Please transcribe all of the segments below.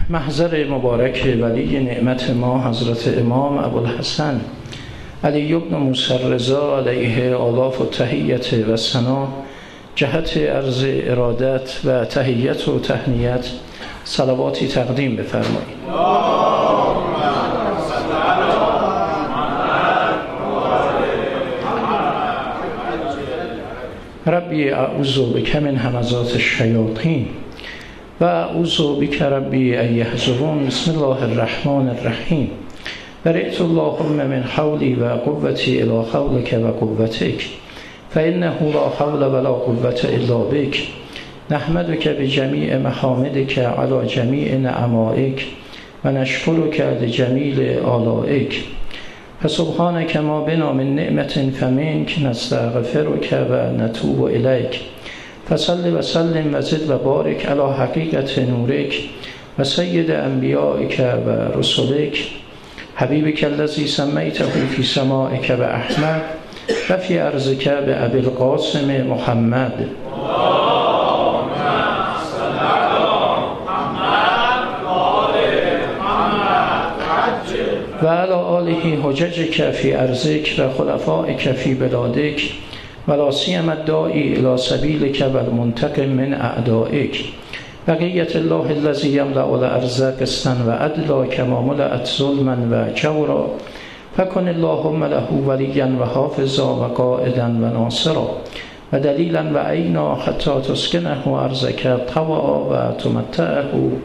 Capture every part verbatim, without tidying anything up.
محضر مبارک ولی نعمت ما حضرت امام ابوالحسن علی بن موسی الرضا علیه آلاف و تحیت و ثنا جهت عرض ارادت و تحیت و تهنیت صلواتی تقدیم بفرمایید. ربی اعوذ بک من همزات الشیاطین و اعوذ بک ربی ان یحضرون. بسم الله الرحمن الرحیم. برئت اللهم من حولی و قوتی الی حولک و قوتک فانه لا حول ولا قوة الا بک. نحمدک بجمیع محامدک علی جمیع نعمائک و نشکرک لجمیل آلائک. فسبحانک ما بنا من نعمت فمنک نستغفرک و نتوب الیک. فصل و سلم و زد و بارک علی حقیقت نورک و سید انبیائک و رسولک حبیبک الذی سمیته فی سمائک و احمد و فی ارضک به ابی القاسم محمد و علی آله حججک فی ارضک و خلفائک فی بلادک و لا سیما الداعی الی سبیلک و المنتقم من اعدائک. بقیت الله الذی یملأ الارض قسطا و عدلا کما ملأت ظلما و جورا فکن اللهم له ولیا و حافظا و قائدا و ناصرا و دلیلا و عینا حتی تسکنه ارضک طوعا و تمتعه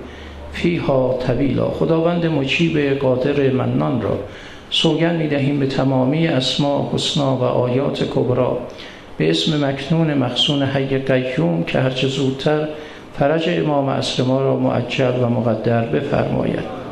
فیها طویلا. خداوند مجیب قادر منان را سوگند می‌دهیم به تمامی اسماء حسنا و آیات کبرا به اسم مکنون مخزون حی قیوم که هرچه زودتر فرج امام عصر ما را معجل و مقدر بفرماید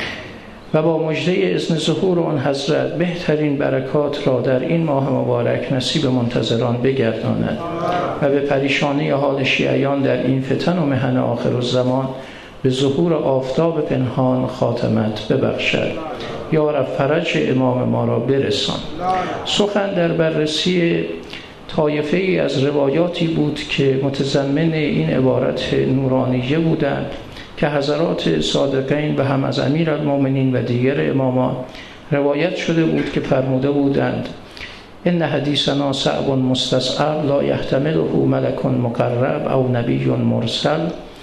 و با مژده اذن ظهور آن حضرت بهترین برکات را در این ماه مبارک نصیب منتظران بگرداند و به پریشانی حال شیعیان در این فتن و محن آخر الزمان به ظهور آفتاب پنهان خاتمت ببخشد. یا رب فرج امام ما را برسان. سخن در بررسی طایفه ای از روایاتی بود که متضمن این عبارت نورانیه بودند که حضرات صادقین و هم از امیرالمؤمنین و دیگر امامان روایت شده بود که فرموده بودند ان حدیثنا صعب مستصعب لا یحتمله ملک مقرب او نبی مرسل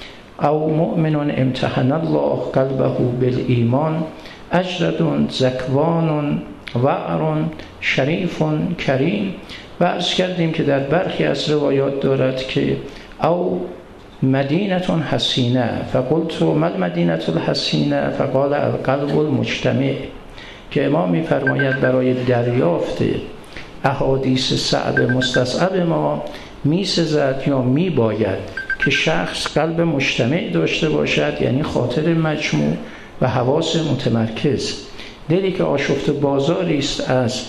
او مؤمن امتحن الله قلبه بالایمان اجرد زکوان وعر شریف کریم. و عرض کردیم که در برخی از روایات دارد که او مدینه حسینه فقلت ما المدینه الحسینه فقال القلب المجتمع، که امام می‌فرماید برای دریافت احادیث صعب مستصعب ما می‌سزد یا می‌باید که شخص قلب مجتمع داشته باشد، یعنی خاطر مجموع و حواس متمرکز، دلی که آشفته بازاری است از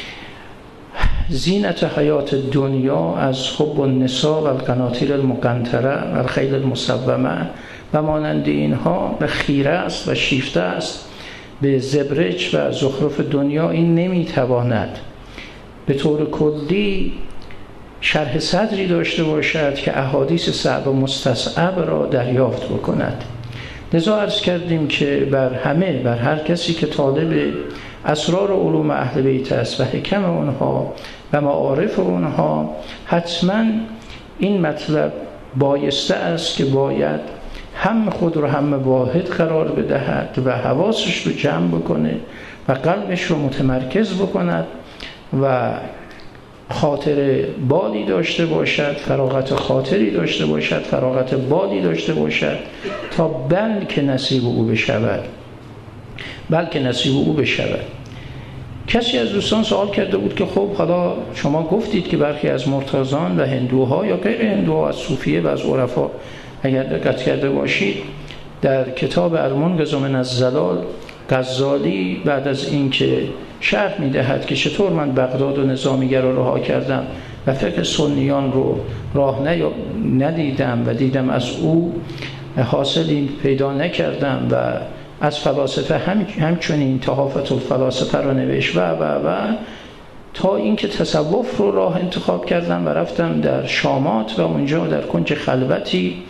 زینت حیات دنیا، از حب النساء و القناطیر المقنطره و الخیل المسومه و مانند اینها و خیره است و شیفته است به زبرج و زخرف دنیا. این نمیتواند به طور کلی شرح صدری داشته باشد که احادیث صعب و مستصعب را دریافت بکند. لذا عرض کردیم که بر همه، بر هر کسی که طالب اسرار و علوم اهل بیت است و حکم اونها و معارف اونها، حتما این مطلب بایسته است که باید هم خود رو هم واحد قرار بدهد و حواسش رو جمع بکنه و قلبش رو متمرکز بکند و خاطر بالی داشته باشد، فراغت خاطری داشته باشد، فراغت بالی داشته باشد تا بلکه نصیب او بشود بلکه نصیب او بشود. کسی از دوستان سوال کرده بود که خب حالا شما گفتید که برخی از مرتضان و هندوها یا غیر هندوها از صوفیه و از عرفا اگر دقت کرده باشید در کتاب المنقذ من الضلال غزالی بعد از اینکه شرح میدهد که چطور من بغداد و نظامیگر رو رها کردم و فقه سنیان رو راه ندیدم و دیدم از او حاصلی پیدا نکردم و از فلاسفه هم همچنین تحافت الفلاسفه رو نوشت و و و تا اینکه تصوف رو راه انتخاب کردم و رفتم در شامات و اونجا در کنج خلوتی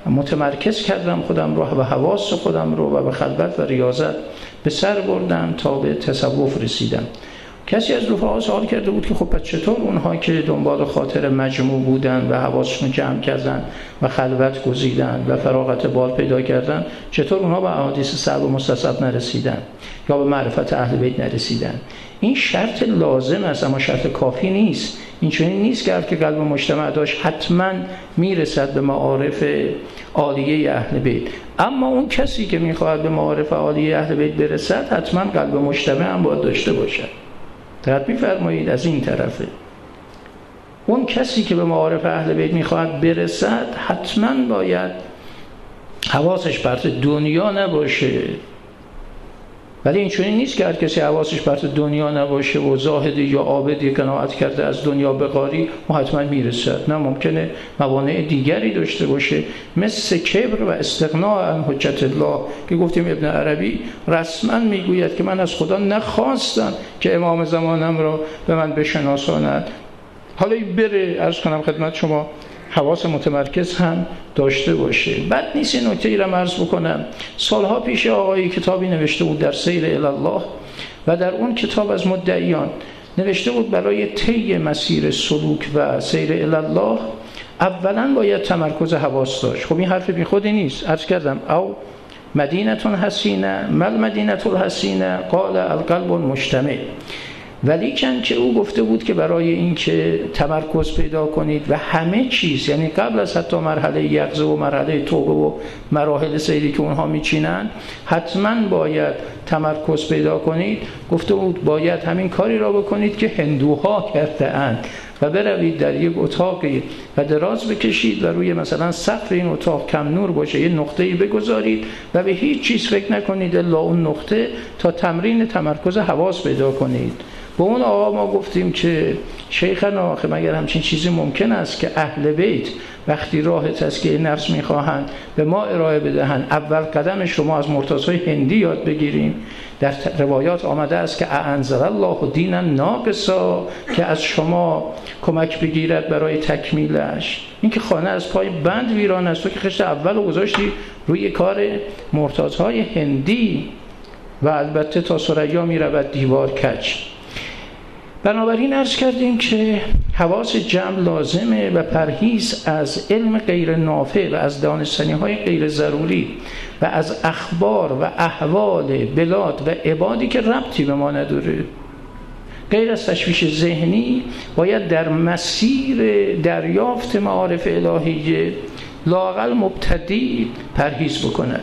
متمرکز کردم خودم رو و حواس خودم رو و به خلوت و ریاضت به سر بردم تا به تصوف رسیدم. کسی از رفقا سوال کرده بود که خب پس چطور اونها که دنبال خاطر مجموع بودن و حواسشون جمع کردن و خلوت گزیدن و فراغت بال پیدا کردن، چطور اونها به احادیث صعب و مستصعب نرسیدن یا به معرفت اهل بیت نرسیدن؟ این شرط لازم است اما شرط کافی نیست. این چنین نیست که هر که قلب مجتمع داشت حتما میرسد به معارف عالیه اهل بیت، اما اون کسی که میخواهد به معارف عالیه اهل بیت برسد حتما قلب مجتمع هم باید داشته باشد. دقت می‌فرمایید؟ از این طرفه اون کسی که به معارف اهل بیت میخواهد برسد حتما باید حواسش پرت دنیا نباشه. ولی این چنین نیست که هر کسی حواسش پرت دنیا نباشه و زاهدی یا عابدی قناعت کرده از دنیا بقاری و حتما میرسد. نه، ممکنه موانع دیگری داشته باشه، مثل کبر و استغنا عن حجت الله که گفتیم ابن عربی رسما میگوید که من از خدا نخواستم که امام زمانم را به من بشناساند. حالا بره عرض کنم خدمت شما حواس متمرکز هم داشته باشه. بد نیست این نکته ای را عرض بکنم. سالها پیش آقایی کتابی نوشته بود در سیر الی الله و در اون کتاب از مدعیان نوشته بود برای طی مسیر سلوک و سیر الی الله اولا باید تمرکز حواس داشت. خب این حرف بی خودی نیست. عرض کردم او مدینه حسینه مل مدینه الحسینه قال القلب المجتمع. ولی چند که او گفته بود که برای این که تمرکز پیدا کنید و همه چیز، یعنی قبل از حتی مرحله یقظه و مرحله توبه و مراحل سیری که اونها میچینن، حتما باید تمرکز پیدا کنید. گفته بود باید همین کاری را بکنید که هندوها کرده اند و بروید در یک اتاقی و دراز بکشید و روی مثلا سقف این اتاق کم نور باشه، یه نقطه‌ای بگذارید و به هیچ چیز فکر نکنید الا اون نقطه تا تمرین تمرکز حواس پیدا کنید. با اون آقا ما گفتیم که شیخنا آخه مگر همچین چیزی ممکن است که اهل بیت وقتی راه تزکیه نفس میخواهند به ما ارائه بدهند اول قدمش رو ما از مرتضای هندی یاد بگیریم؟ در روایات آمده است که انزل الله دینا ناقصا، که از شما کمک بگیرد برای تکمیلش. این که خانه از پای بند ویران است، تو که خشت اول رو گذاشتی روی کار مرتضای هندی و البته تا ثریا میرود دیوار کج. بنابراین عرض کردیم که حواس جمع لازمه و پرهیز از علم غیر نافع و از دانستنی‌های غیر ضروری و از اخبار و احوال بلاد و عبادی که ربطی به ما نداره. غیر از تشویش ذهنی باید در مسیر دریافت معارف الهیه لااقل مبتدی پرهیز بکنه.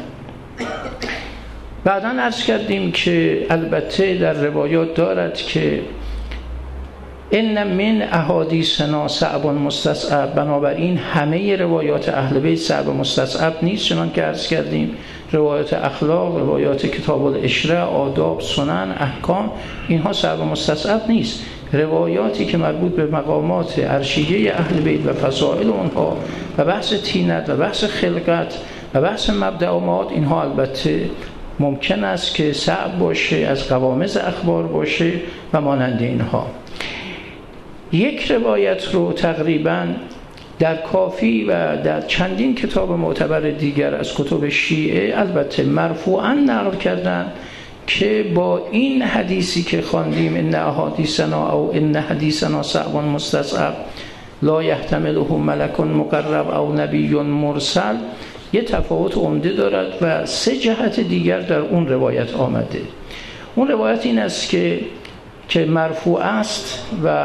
بعداً عرض کردیم که البته در روایات دارد که ان من احادیثنا صعب مستصعب، بنابراین همه روایات اهل بیت صعب مستصعب نیست. چنان که عرض کردیم روایات اخلاق، روایات کتاب العشره، آداب، سنن، احکام، اینها صعب مستصعب نیست. روایاتی که مربوط به مقامات عرشیه اهل بیت و فضائل اونها و بحث طینت و بحث خلقت و بحث مبدأ و معاد، اینها البته ممکن است که صعب باشه، از قوامض اخبار باشه و مانند اینها. یک روایت رو تقریباً در کافی و در چندین کتاب معتبر دیگر از کتب شیعه البته مرفوعاً نقل کردن که با این حدیثی که خواندیم ان احادیثنا او ان حدیثنا صعب مستصعب لا یحتمله ملک مقرب او نبی مرسل یه تفاوت عمده دارد و سه جهت دیگر در اون روایت آمده. اون روایت این است که که مرفوع است و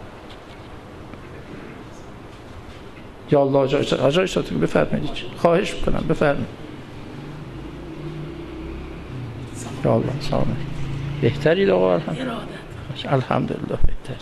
یا الله آجای ساتی بفرمایید، خواهش میکنم بفرمایید. یا الله سلام. بهترید آقا؟ الحمدلله. الحمدلله بهتر.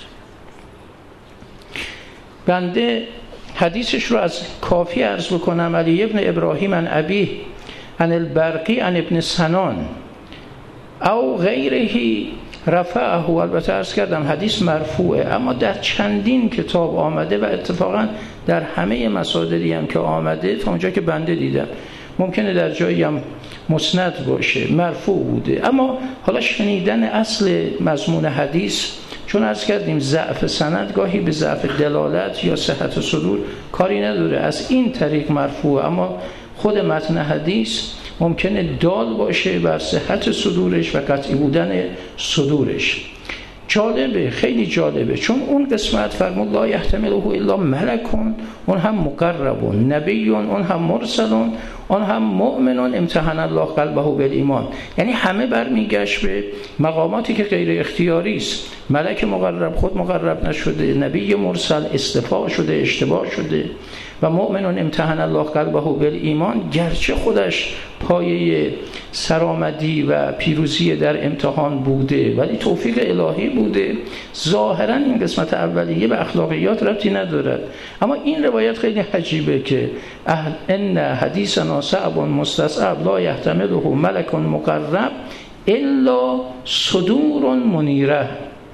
بنده حدیثش رو از کافی عرض بکنم. علی ابن ابراهیم عن ابیه عن البرقی عن ابن سنان او غیرهی رفعه، البته عرض کردم حدیث مرفوعه اما در چندین کتاب آمده و اتفاقا در همه مصادری هم که آمده تا اونجا که بنده دیدم ممکنه در جایی هم مسند باشه مرفوع بوده. اما حالا شنیدن اصل مضمون حدیث، چون عرض کردیم ضعف سند گاهی به ضعف دلالت یا صحت صدور کاری نداره، از این طریق مرفوع اما خود متن حدیث ممکنه دال باشه بر صحت صدورش و قطعی بودن صدورش. جالبه، خیلی جالبه، چون اون قسمت فرمود لا یحتمله الا ملکون، اون هم مقربون، نبیون، اون هم مرسلون، اون هم مؤمنون امتحن الله قلبه بالایمان. یعنی همه برمیگشت به مقاماتی که غیر اختیاری است. ملک مقرب خود مقرب نشده، نبی مرسل اصطفا شده، اشتباه شده، و مؤمنون امتحن الله قلبه بالایمان، گرچه خودش پایه سرآمدی و پیروزی در امتحان بوده ولی توفیق الهی بوده. ظاهرا این قسمت اولیه به اخلاقیات ربطی ندارد، اما این روایت خیلی عجیبه که ان حدیثنا صعب مستصعب لا یحتمله ملک مقرب الا صدور منیره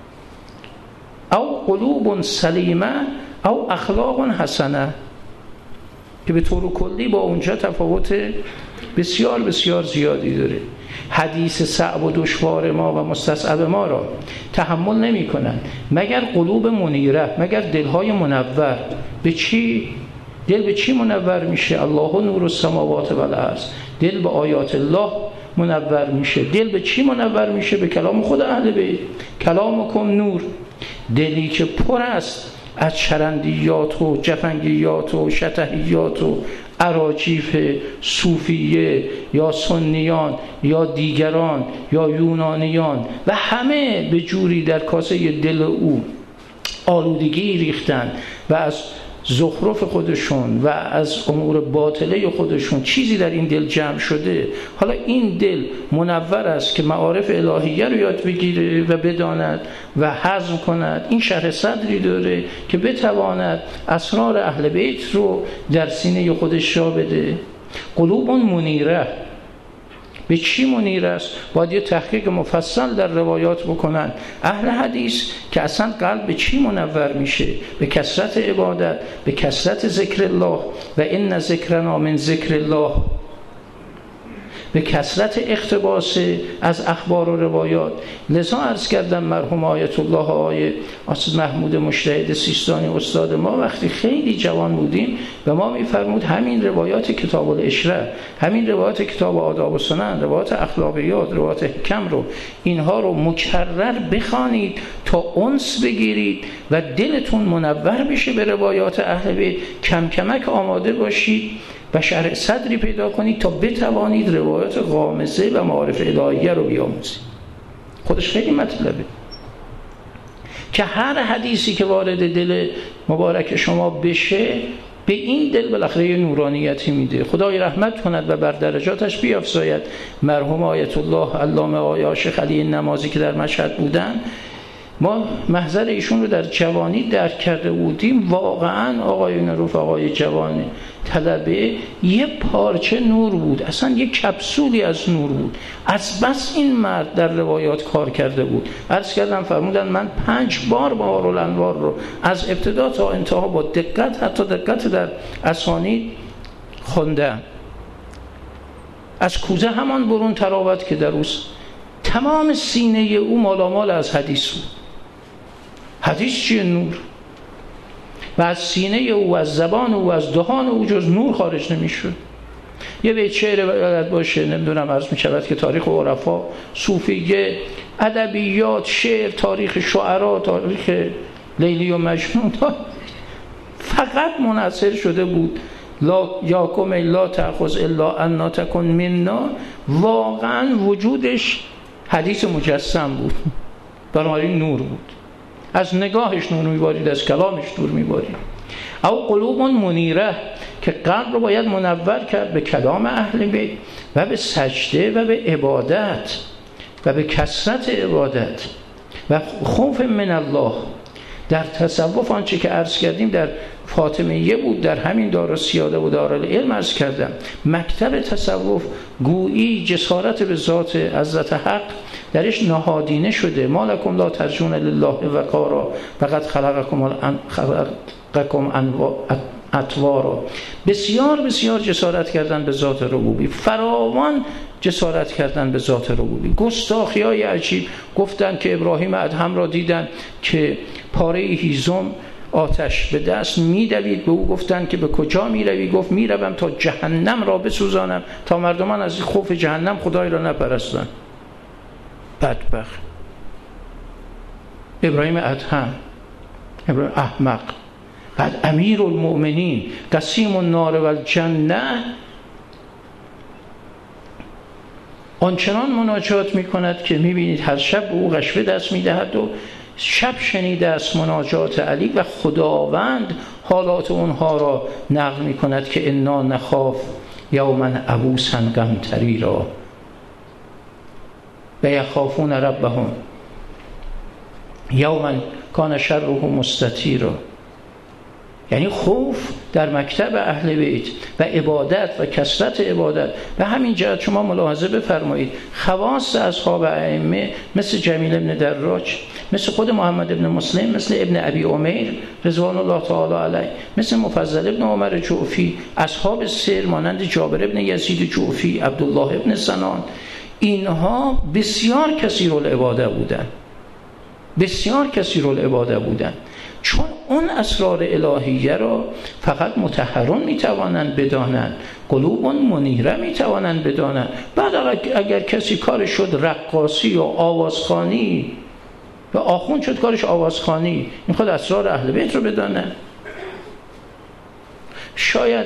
او قلوب سلیمه او اخلاق حسنه، که به طور کلی با اونجا تفاوت بسیار بسیار زیادی داره. حدیث صعب و دشوار ما و مستصعب ما را تحمل نمی کنند مگر قلوب منیره، مگر دلهای منور. به چی؟ دل به چی منور میشه؟ الله نور السماوات و الارض. دل به آیات الله منور میشه. دل به چی منور میشه؟ به کلام خود اهل بیت، کلامکم نور. دلی که پر است از چرندیات و جفنگیات و شطحیات و اراجیف صوفیه یا سنیان یا دیگران یا یونانیان و همه به جوری در کاسه دل او آلودگی ریختن و از زخرف خودشون و از امور باطله خودشون چیزی در این دل جمع شده. حالا این دل منور است که معارف الهیه رو یاد بگیره و بداند و هضم کند. این شرح صدری داره که بتواند اسرار اهل بیت رو در سینه خودش جا بده. قلوب منیره، به چی منیر است؟ باید یه تحقیق مفصل در روایات بکنن اهل حدیث که اصلا قلب به چی منور میشه؟ به کثرت عبادت، به کثرت ذکر الله، و ان ذکرنا من ذکر الله، به کثرت اقتباس از اخبار و روایات. لذا عرض کردم مرحوم آیت الله آقای استاد محمود مجتهد سیستانی استاد ما وقتی خیلی جوان بودیم به ما میفرمود همین روایات کتاب العشره، همین روایات کتاب آداب و سنن، روایات اخلاقیات، روایات حکم رو، اینها رو مکرر بخوانید تا انس بگیرید و دلتون منور بشه به روایات اهل بیت. کم کمک آماده باشید و شرح صدری پیدا کنید تا بتوانید روایات غامضه و معارف الهیه رو بیاموزید. خودش خیلی مطلبه که هر حدیثی که وارد دل مبارک شما بشه به این دل بالاخره نورانیتی میده. خدای رحمت کند و بر درجاتش بیافزاید. مرحوم آیت الله علامه آقای شیخ علی نمازی که در مشهد بودن، ما محضر ایشون رو در جوانی درک کرده بودیم. واقعا آقایون رفقای جوان طلبه یه پارچه نور بود، اصلا یه کپسولی از نور بود. از بس این مرد در روایات کار کرده بود. عرض کردم فرمودن من پنج بار بهار الانوار رو از ابتدا تا انتها با دقت، حتی دقت در اسانید خوندم. از کوزه همان برون تراوت که در اوست. تمام سینه او مالامال از حدیث بود. حدیث چیه؟ نور. و از سینه او، از زبان او، از دهان او جز نور خارج نمیشد. یه بیت شعر بلد باشه، نمیدونم عرض میشود که تاریخ عرفا، صوفیه، ادبیات، شعر، تاریخ شعرا، تاریخ لیلی و مجنون فقط منحصر شده بود لا یاکم لا تأخذ الا ان تکن منا. واقعا وجودش حدیث مجسم بود، بنابراین نور بود. از نگاهش نور میبارید، از کلامش نور میبارید. او قلوب منیره، که قلب رو باید منور کرد به کلام اهل بیت و به سجده و به عبادت و به کثرت عبادت و خوف من الله. در تصوف آنچه که عرض کردیم در فاطمیه بود، در همین دارالسیاده و دارالعلم عرض کردم. مکتب تصوف گویی جسارت به ذات عزت حق درش نهادینه شده. ما لکم لا ترجون لله وقارا فقد خلقکم خلقکم اطوارا. بسیار بسیار جسارت کردن به ذات ربوبی، فراوان جسارت کردن به ذات ربوبی. گستاخی‌های عجیب گفتن که ابراهیم ادهم را دیدن که پاره هیزم آتش به دست می‌دوید. به او گفتند که به کجا می‌روی؟ گفت می‌روم تا جهنم را بسوزانم، تا مردمان از خوف جهنم خدای را نپرستند. بدبخت ابراهیم ادهم، ابراهیم احمق. بعد امیر المؤمنین قسیم النار و الجنه آنچنان مناجات می‌کند که می‌بینید هر شب به او غشوه دست می‌دهد و شب شنیده است مناجات علی و خداوند حالات اونها را نقل می‌کند که انا نخاف یوما عبوسا قمطریرا و یخافون ربهم یوما کان شره مستطیرا. یعنی خوف در مکتب اهل بیت و عبادت و کثرت عبادت. به همین جهت شما ملاحظه بفرمایید خواص اصحاب ائمه مثل جمیل ابن دراج، مثل خود محمد ابن مسلم، مثل ابن ابی عمیر رضوان الله تعالی علیه، مثل مفضل ابن عمر جعفی، اصحاب سر مانند جابر ابن یزید جعفی، عبدالله ابن سنان، اینها بسیار کثیرالعباده بودند، بسیار کثیرالعباده بودند، چون اون اسرار الهیه را فقط مطهرون میتوانند بدانند، قلوب منیره میتوانند بدانند. بعد اگر کسی کارش شد رقاصی و آوازخوانی و آخوند شد کارش آوازخوانی، این خود اسرار اهل بیت رو بدانه. شاید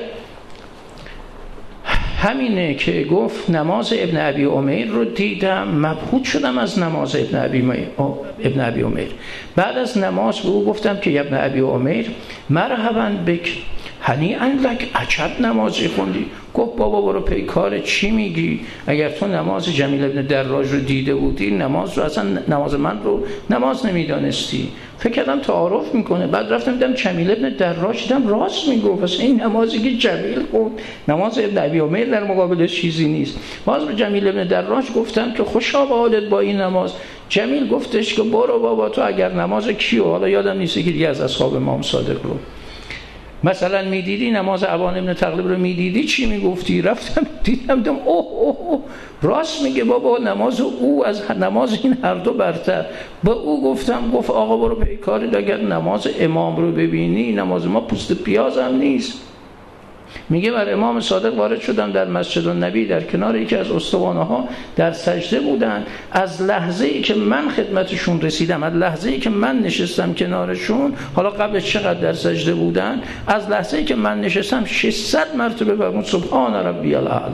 همینه که گفت نماز ابن ابی عمیر رو دیدم مبهوت شدم از نماز ابن ابی ابن ابی عمیر. بعد از نماز به او گفتم که ابن ابی عمیر مرحبا بک هنیئا لک، عجب نمازی خوندی. گفت بابا برو پیکار چی میگی؟ اگر تو نماز جمیل ابن دراج رو دیده بودی نماز رو اصلا نماز من رو نماز نمیدانستی. فکر کردم تعارف میکنه. بعد رفتم دیدم جمیل ابن دراج، دیدم راست میگفت، اصلا این نمازی که جمیل خود نماز ابن ابی عمیر در مقابلش چیزی نیست. باز به جمیل ابن دراج گفتم که خوشا به حالت با این نماز. جمیل گفتش که برو بابا تو اگر نماز کیو، حالا یادم نیست که دیگه از اصحاب امام صادق رو مثلا میدیدی، نماز ابان ابن تغلب رو میدیدی چی میگفتی؟ رفتم دیدم دم اوه اوه اوه راست میگه بابا، نماز او از نماز این هر دو برتر. به او گفتم، گفت آقا برو پیکارت، اگر نماز امام رو ببینی نماز ما پوست پیاز هم نیست. میگه بر امام صادق وارد شدم در مسجد النبی، در کنار یکی از استوانه ها در سجده بودن. از لحظه ای که من خدمتشون رسیدم، از لحظه ای که من نشستم کنارشون، حالا قبل چقدر در سجده بودن، از لحظه ای که من نشستم ششصد مرتبه فرمود سبحان ربی الاعلی.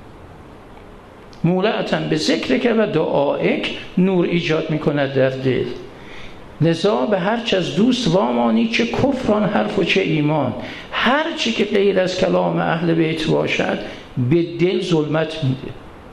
مولعتاً به ذکرک و دعائک، نور ایجاد میکند در دل. لذا به هر چه از دوست وامانی، چه کفران حرف و چه ایمان. هر چی که غیر از کلام اهل بیت باشد به دل ظلمت میده.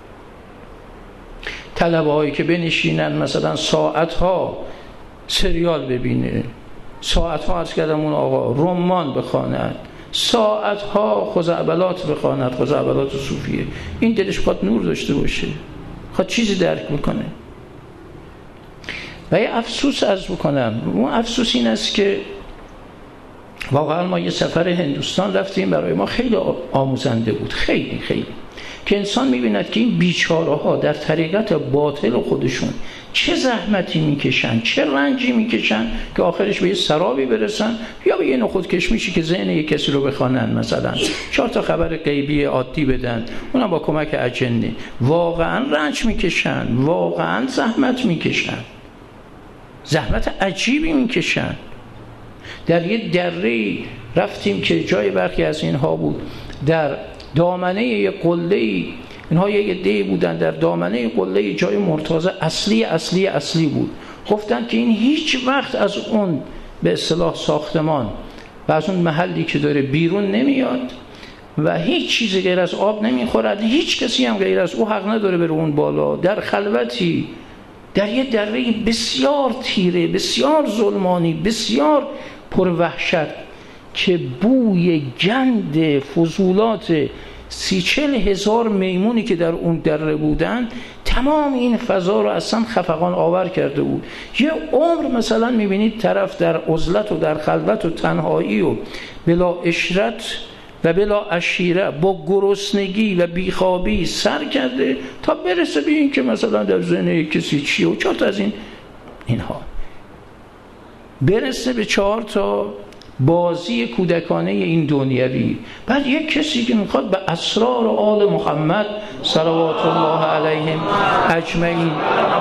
طلبه هایی که بنشینن مثلا ساعت ها سریال ببینه، ساعت ها عرض کردم اون آقا رمان بخواند، ساعت ها خزعبلات بخواند، خزعبلات صوفیه، این دلش خواهد نور داشته باشه، خواهد چیزی درک بکنه. و یه افسوس عرض بکنم، اون افسوس این است که واقعا ما یه سفر هندوستان رفتیم، برای ما خیلی آموزنده بود، خیلی خیلی، که انسان میبیند که این بیچاره ها در طریقت باطل خودشون چه زحمتی میکشن، چه رنجی میکشن که آخرش به یه سرابی برسن یا به یه نخود کشمیشی که ذهن یک کسی رو بخوانن، مثلا چهار تا خبر غیبی عادی بدن، اونم با کمک اجنه. واقعا رنج میکشن، واقعا زحمت میکشن، زحمت عجیبی میکشن. در یه دره رفتیم که جای برخی از اینها بود، در دامنه یه قله‌ای، اینها یه عده‌ای بودن در دامنه قله‌ای، جای مرتضی اصلی اصلی اصلی بود. گفتن که این هیچ وقت از اون به اصطلاح ساختمان و از اون محلی که داره بیرون نمیاد و هیچ چیزی غیر از آب نمیخورد، هیچ کسی هم غیر از او حق نداره بره اون بالا. در خلوتی، در یه دره بسیار تیره، بسیار ظلمانی، بسیار پر وحشت، که بوی گند فضولات سی چل هزار میمونی که در اون دره بودن تمام این فضا رو اصلا خفقان آور کرده بود. یه عمر مثلا میبینید طرف در عزلت و در خلوت و تنهایی و بلا اشرت و بلا عشیره با گرسنگی و بیخوابی سر کرده تا برسه به این که مثلا در ذهن کسی چیه و چهار تا از این اینها برسه به چهار تا بازی کودکانه این دنیوی. بعد یک کسی که میخواد به اسرار آل محمد صلوات الله علیهم اجمعین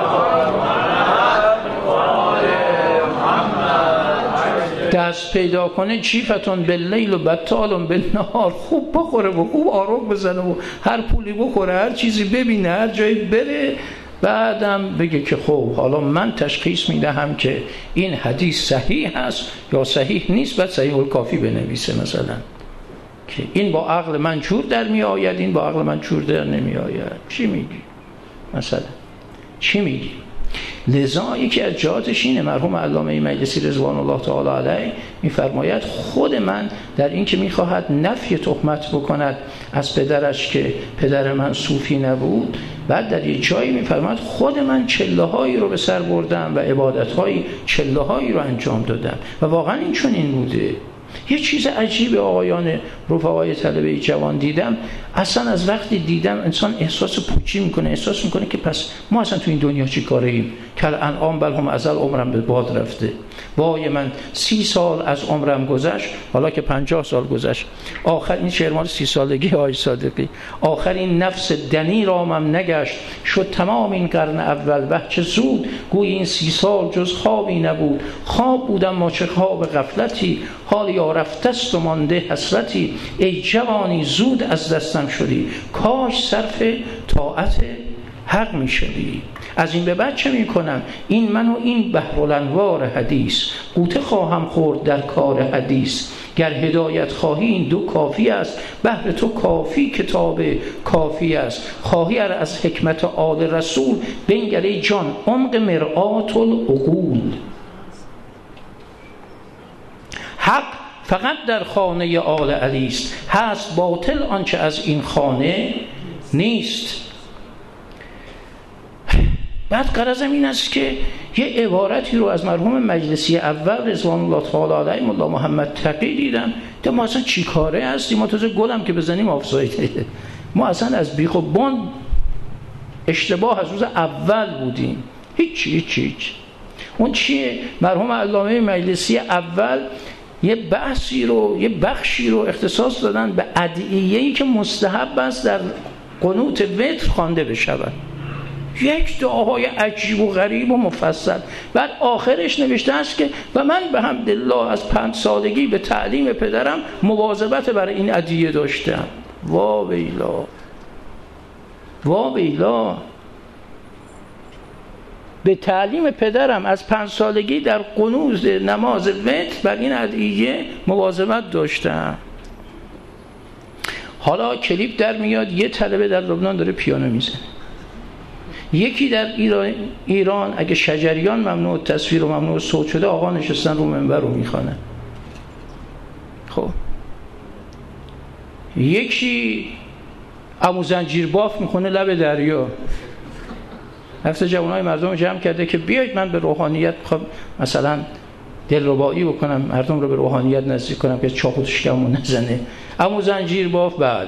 دست پیدا کنه، جیفتون باللیل و بطالون بالنهار، خوب بخوره و خوب آروم بزنه و هر پولی بخوره، هر چیزی ببینه، هر جایی بره، بعدم بگه که خب حالا من تشخیص میدهم که این حدیث صحیح هست یا صحیح نیست، بعد صحیح الکافی بنویسه مثلا که این با عقل من جور در می آید، این با عقل من جور در نمی آید. چی میگی؟ مثلا چی میگی؟ لذا یکی از جهاتش اینه، مرحوم علامه مجلسی رضوان الله تعالی علیه میفرماید خود من در این که میخواهد نفی تهمت بکند از پدرش که پدر من صوفی نبود، بعد در یک جایی میفرماید خود من چله هایی رو به سر بردم و عبادت هایی چله هایی رو انجام دادم و واقعا این چون این بوده. یه چیز عجیب آقایان رفقای طلبه جوان دیدم، اصلا از وقتی دیدم انسان احساس پوچی میکنه، احساس میکنه که پس ما اصلا تو این دنیا چی کاره ایم که الان بل هم ازل عمرم به باد رفته. وای من سی سال از عمرم گذشت، حالا که پنجاه سال گذشت، آخر این شعر مال سی سالگی آقای صادقی، آخر این نفس دنی رامم نگشت، شد تمام این قرن اول وه چه زود، گوی این سی سال جز خوابی نبود، خواب بودم ما چه خواب غفلتی، حال یا رفتست و مانده حسرتی، ای جوانی زود از دستم شدی، کاش صرف طاعت حق می شدی. از این به بعد چه می کنم؟ این من و این بحرالانوار حدیث، قوطه خواهم خورد در کار حدیث، گر هدایت خواهی این دو کافی است، بهر تو کافی کتاب کافی است، خواهی ار از حکمت آل رسول، بنگر ای جان عمق مرآت العقول. حق فقط در خانه آل علی است، هست باطل آنچه از این خانه نیست. بعد غرضم این است که یه عبارتی رو از مرحوم مجلسی اول رضوان الله تعالی علیه ملا محمد تقی دیدم، که ما اصلا چی کاره هستیم؟ ما تازه گلم که بزنیم آفسایده، ما اصلا از بیخ و بن اشتباه از روز اول بودیم. هیچی هیچی هیچ. اون چیه؟ مرحوم علامه مجلسی اول یه بحثی رو، یه بخشی رو اختصاص دادن به ادعیه‌ای که مستحب است در قنوت وتر خوانده بشود. یک دعاهای عجیب و غریب و مفصل. بعد آخرش نوشته است که و من به حمدالله از پنج سالگی به تعلیم پدرم مواظبت بر این ادعیه داشتم. وا ویلا وا ویلا به تعلیم پدرم از پنج سالگی در قنوت نماز وتر بر این ادعیه مواظبت داشتم. حالا کلیپ در میاد، یه طلبه در لبنان داره پیانو میزنه، یکی در ایران, ایران اگه شجریان ممنوع تصویر و ممنوع صوت شده، آقا نشستن رو منبر رو میخوانن. خب یکی عمو زنجیر باف میخونه لب دریا. هفته جوانای مردم جمع کرده که بیایید من به روحانیت خب مثلا دلربایی بکنم، مردم رو به روحانیت نزدیک کنم که چاقو تو شکممون نزنه. عمو زنجیر باف بعد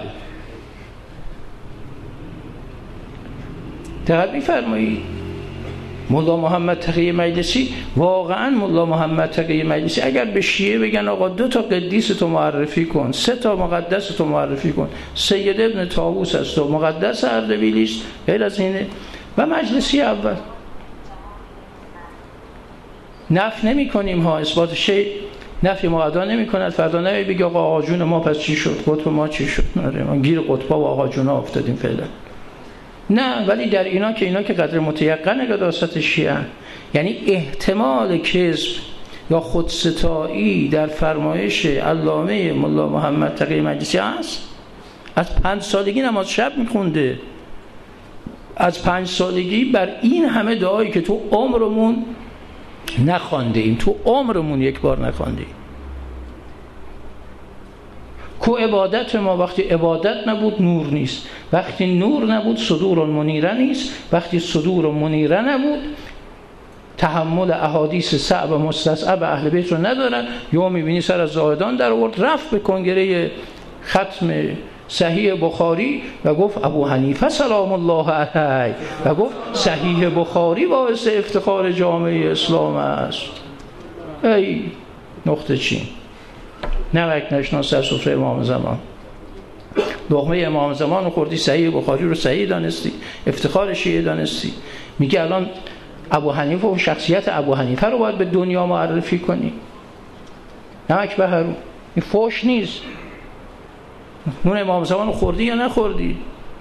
دقت می‌فرمایید مولا محمد تقی مجلسی، واقعا مولا محمد تقی مجلسی اگر به شیعه بگن آقا دو تا قدیس تو معرفی کن، سه تا مقدس تو معرفی کن، سید ابن طاووس است و مقدس اردبیلی است، غیر از اینه. و مجلسی اول نفی نمی کنیم ها، اثبات شی نفی ما ادا نمی کند. فردا نمی بگه آقا آقا جون ما پس چی شد، قطب ما چی شد، نره ما گیر قطبا و آقا جون ها افتادیم فعلا. نه، ولی در اینا که اینا که قدر متیقن قداست شیعه، یعنی احتمال کذب یا خودستایی در فرمایش علامه مولا محمد تقی مجلسی هست. از پنج سالگی نماز شب میخونده، از پنج سالگی بر این همه دعایی که تو عمرمون نخوانده ایم، تو عمرمون یک بار نخوانده ایم. کو عبادت ما وقتی عبادت نبود نور نیست، وقتی نور نبود صدور منیره نیست، وقتی صدور منیره نبود تحمل احادیث صعب مستصعب اهل بیت رو ندارن. یا میبینی سر از زاهدان در آورد رفت به کنگره ختم صحیح بخاری و گفت ابو حنیفه سلام الله علیه و گفت صحیح بخاری باعث افتخار جامعه اسلام است. ای نقطه چین. نمک نشناس در سفره امام زمان. لقمه امام زمان رو خوردی، صحیح بخاری رو صحیح دانستی، افتخار شیعه دانستی. میگه الان ابو حنیفه و شخصیت ابو حنیفه رو باید به دنیا معرفی کنی. نمک بهرو این فوش نیست. نون امام زمان رو خوردی یا نخوردی؟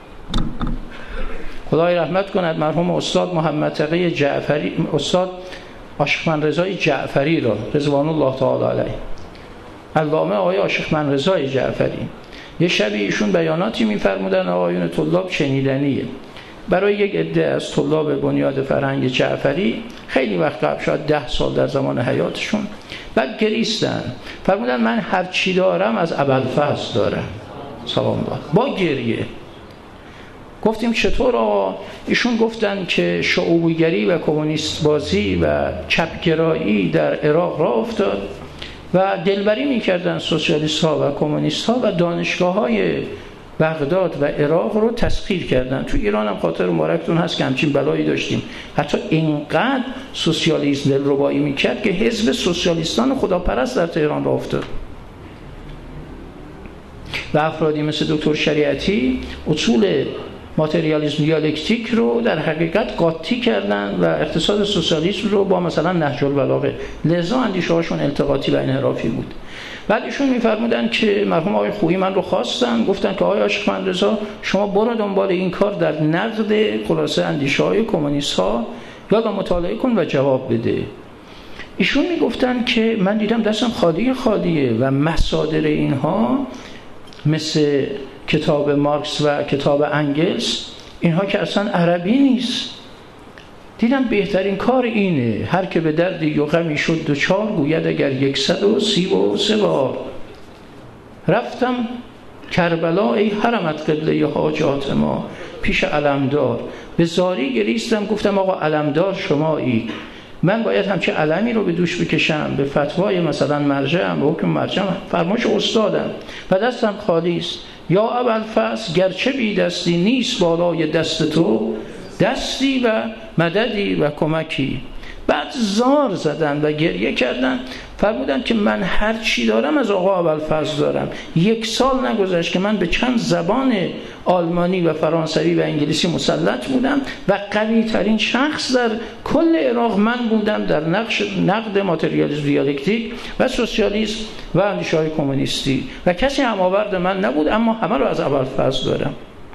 خدای رحمت کند مرحوم استاد محمد تقی جعفری، استاد عاشقمند رضای جعفری را رضوان الله تعالی علیه، علامه آقای عاشقمند رضای جعفری، یه شبی ایشون بیاناتی می‌فرمودن آقایون طلاب شنیدنیه برای یک عده از طلاب بنیاد فرهنگ جعفری، خیلی وقت قبل، شاید ده سال در زمان حیاتشون. بعد گریستن، فرمودن من هر چی دارم از ابوالفضل دارم سلام الله، با گریه. گفتیم چطور آقا؟ ایشون گفتن که شعوبیگری و کمونیست بازی و چپگرایی در عراق راه افتاد و دلبری میکردن سوسیالیست ها و کمونیست ها و دانشگاه های بغداد و عراق رو تسخیر کردن. تو ایران هم خاطر مبارکتون هست که همچین بلایی داشتیم، حتی اینقدر سوسیالیسم دلربایی میکرد که حزب سوسیالیستان خداپرست در تهران راه افتاد و افرادی مثل دکتر شریعتی اصول ماتریالیسم دیالکتیک رو در حقیقت قاطی کردن و اقتصاد سوسیالیسم رو با مثلا نهج البلاغه، لذا اندیشه هاشون التقاطی و انحرافی بود. بعد ایشون میفرمودن که مرحوم آقای خویی من رو خواستن، گفتن که آقای عاشقمند رضا شما برو دنبال این کار در نقد خلاصه اندیشه های کمونیست ها، یا مطالعه کن و جواب بده. ایشون میگفتن که من دیدم دستم خالی خالیه و مصادر اینها مثل کتاب مارکس و کتاب انگلس، اینها که اصلا عربی نیست. دیدم بهترین کار اینه هر که به دردی و غمی شد دوچار، گوید اگر یکصد و سی و سه بار. رفتم کربلا ای حرمت قبله حاجات ما، پیش علمدار به زاری گریستم، گفتم آقا علمدار شمایی، من باید همچه علمی رو به دوش بکشم، به فتوای مثلا مرجعم، به حکم مرجعم، فرمایش استادم و دستم خالی است. یا ابوالفضل گرچه بی دستی، نیست بالای دست تو دستی و مددی و کمکی. بعد زار زدن و گریه کردن، فرمودن که من هر چی دارم از آقا ابوالفضل دارم. یک سال نگذشت که من به چند زبان آلمانی و فرانسوی و انگلیسی مسلط بودم و قوی ترین شخص در کل عراق من بودم در نقش نقد ماتریالیسم دیالکتیک و سوسیالیسم و اندیشه های کمونیستی و کسی هماورد من نبود، اما همه رو از ابوالفضل دارم.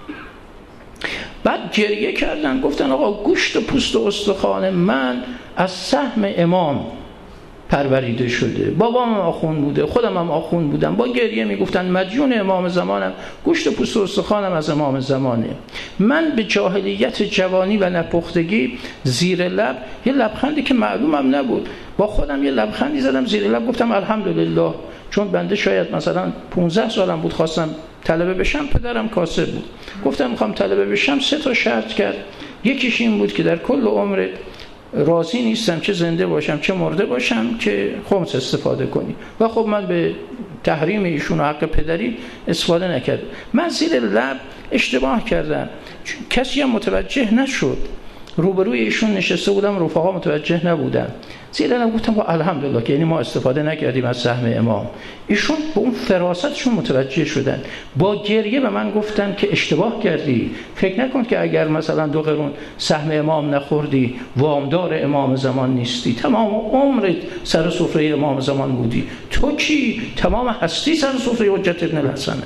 بعد گریه کردن، گفتن آقا گوشت و پوست و استخوان من از سهم امام پروریده شده، بابام هم آخوند بوده، خودم هم آخوند بودم. با گریه میگفتن مدیون امام زمانم، گوشت و پوست و استخوانم از امام زمانه. من به جاهلیت جوانی و نپختگی زیر لب یه لبخندی که معلومم نبود، با خودم یه لبخندی زدم زیر لب، گفتم الحمدلله. چون بنده شاید مثلا پانزده سالم بود خواستم طلبه بشم، پدرم کاسب بود، گفتم میخوام طلبه بشم، سه تا شرط کرد. یکیش این بود که در کل عمرت راضی نیستم چه زنده باشم چه مرده باشم که خمس استفاده کنی. و خب من به تحریم ایشون و حق پدری استفاده نکردم. من زیر لب اشتباه کردم، کسی هم متوجه نشد، روبروی ایشون نشسته بودم، رفقا متوجه نبودن. زیر لب گفتم با الحمدلله که یعنی ما استفاده نکردیم از سهم امام. ایشون به اون فراستشون متوجه شدن، با گریه به من گفتن که اشتباه کردی، فکر نکن که اگر مثلا دو قرون سهم امام نخوردی وامدار امام زمان نیستی، تمام عمرت سر سفره امام زمان بودی. تو کی؟ تمام هستی سر سفره حجت ابن الحسن.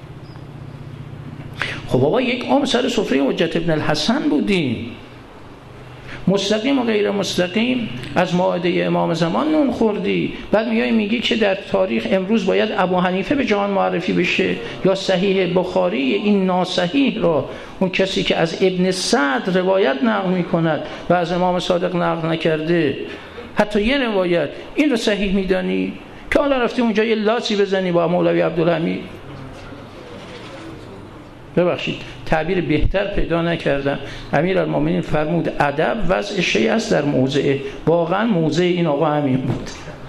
خب بابا یک عمر سر سفره حجت ابن الحسن بودی، مستقیم و غیر مستقیم از مائده امام زمان نون خوردی. بعد میای میگی که در تاریخ امروز باید ابو حنیفه به جهان معرفی بشه، یا صحیح بخاری این ناصحیح را اون کسی که از ابن سعد روایت نقل میکند و از امام صادق نقل نکرده، حتی یه روایت، این رو صحیح میدانی که حالا رفتی اونجا یه لاسی بزنی با مولوی عبدالحمید؟ ببخشید تعبیر بهتر پیدا نکردم. امیرالمومنین فرمود ادب وضع شیء است در موضعه. واقعا موضع این آقا همین بود.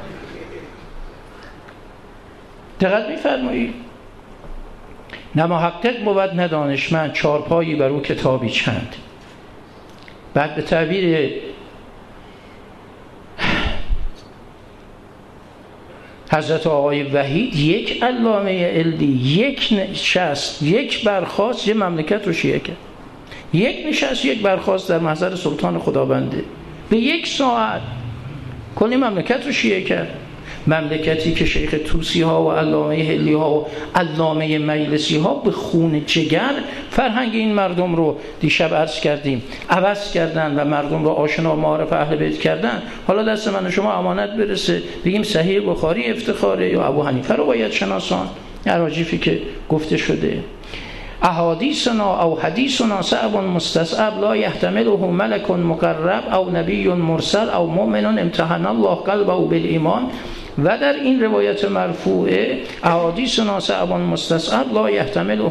دقت می‌فرمایید؟ نه محقق بود نه دانشمند، چارپایی بر او کتابی چند. بعد به تعبیر حضرت آقای وحید یک علامه علمی، یک نشست، یک برخاست، یه مملکت رو شیعه کرد. یک نشست، یک برخاست در محضر سلطان خدابنده، به یک ساعت کلی مملکت رو شیعه کرد. مملکتی که شیخ طوسی ها و علامه حلی ها و علامه مجلسی ها به خون جگر فرهنگ این مردم رو دیشب عرض کردیم عوض کردن و مردم رو آشنا معارف اهل بیت کردن. حالا دست من و شما امانت برسه بگیم صحیح بخاری افتخاره یا ابو حنیفه رو باید شناسان، اراجیفی که گفته شده. احادیثنا او حدیثنا صعب مستصعب لا یحتمله ملک مقرب او نبی مرسل او مؤمن امتحن الله قلبه بالایمان. و در این روایت مرفوعه احادیثنا صعب مستصعب لا یحتمله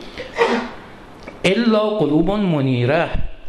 الا قلوب منیره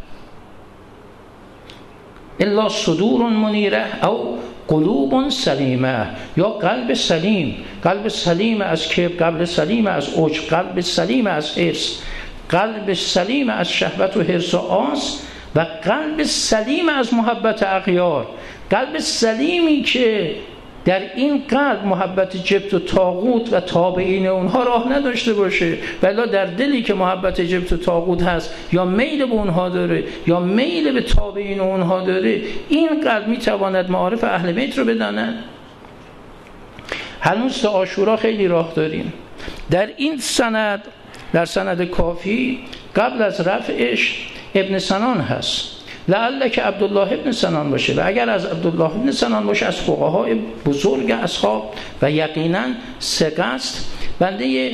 الا صدور منیره او قلوب سلیمه، یا قلب سلیم. قلب سلیم از کبر، قلب سلیم از عجب، قلب سلیم از حرص، قلب سلیم از شهوت و حرص و آس، و قلب سلیم از محبت اغیار. قلب سلیمی که در این قلب محبت جبت و طاغوت و تابعین اونها راه نداشته باشه، ولی در دلی که محبت جبت و طاغوت هست یا میل به اونها داره یا میل به تابعین اونها داره، این قلب میتواند معارف اهل بیت رو بداند. هنوز تا عاشورا خیلی راه داریم. در این سند، در سند کافی قبل از رفعش ابن سنان هست، لعل که عبدالله ابن سنان باشه، و اگر از عبدالله ابن سنان باشه از فقهای بزرگ اصحاب و یقینا ثقه است. بنده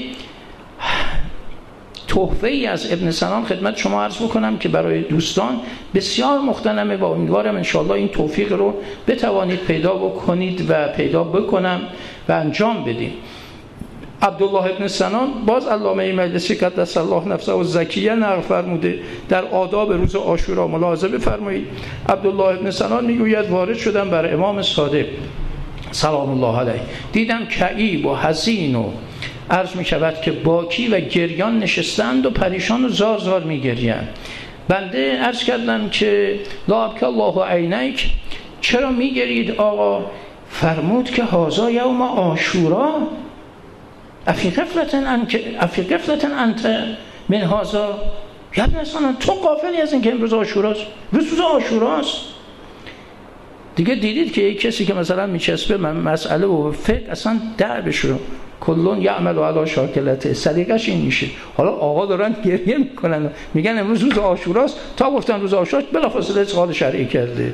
تحفه‌ای از ابن سنان خدمت شما عرض بکنم که برای دوستان بسیار مختنمه و امیدوارم انشاءالله این توفیق رو بتوانید پیدا بکنید و پیدا بکنم و انجام بدید. عبدالله ابن سنان باز علامه مجلسی قدس الله نفسه و زکیه نقل فرموده در آداب روز عاشورا، ملاحظه بفرمایید. عبدالله ابن سنان میگوید وارد شدم بر امام صادق سلام الله علیه، دیدم کئیب و حزین و عرض می شود که باکی و گریان نشستند و پریشان و زار زار می گریند. بنده عرض کردم که لا ابکی الله عینیک، چرا می گرید آقا؟ فرمود که هذا یوم عاشورا افی غفلتن انت افی غفلتن انت من هذا. یاد نسان تو غافلی از این که امروز عاشوراست، روز عاشوراست. دیگه دیدید که یک کسی که مثلا میچسبه مسئله و فقه اصلا دربش رو کلون یعمل علی شاکلته، سلیقش این میشه. حالا آقا دارن گریه میکنن میگن امروز روز عاشوراست، تا گفتن روز عاشوراست بلافاصله اعتقاد شرعی کرده.